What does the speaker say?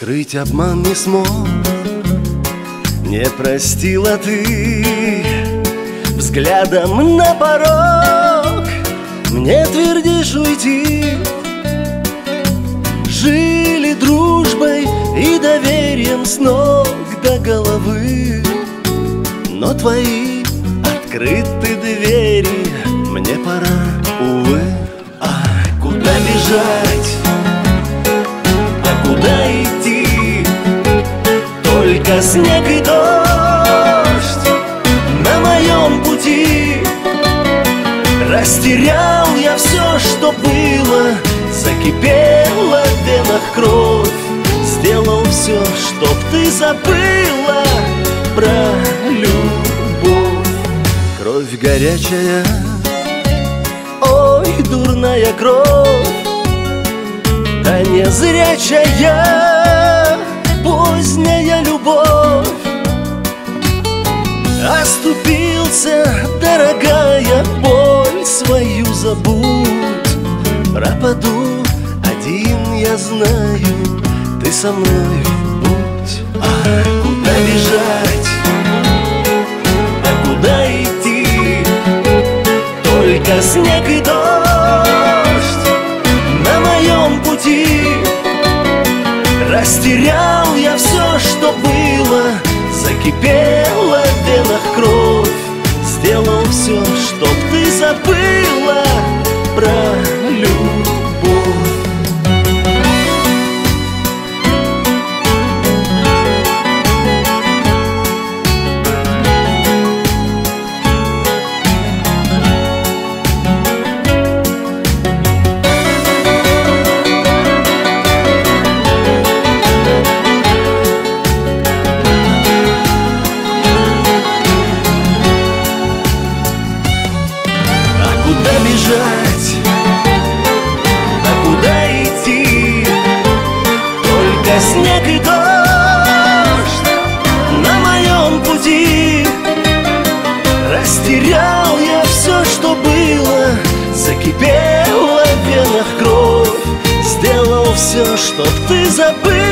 Скрыть обман не смог, не простила ты. Взглядом на порог мне твердишь уйти. Жили дружбой и доверием с ног до головы, но твои открыты двери мне пора, увы. А куда бежать? А куда идти? Только снег и дождь на моем пути. Растерял я все, что было, закипела в венах кровь. Сделал все, чтоб ты забыла про любовь. Кровь горячая, ой, дурная кровь, да незрячая поздняя любовь. Оступился, дорогая, боль свою забудь. Пропаду один, я знаю, ты со мной будь. А куда бежать? А куда идти? Только снег и дождь на моем пути. Растерял я все, что было, закипела в венах кровь. Сделал все, чтоб ты забыла про любовь. Куда бежать? А куда идти? Только снег и дождь на моем пути. Растерял я все, что было, закипела в венах кровь. Сделал все, чтоб ты забыл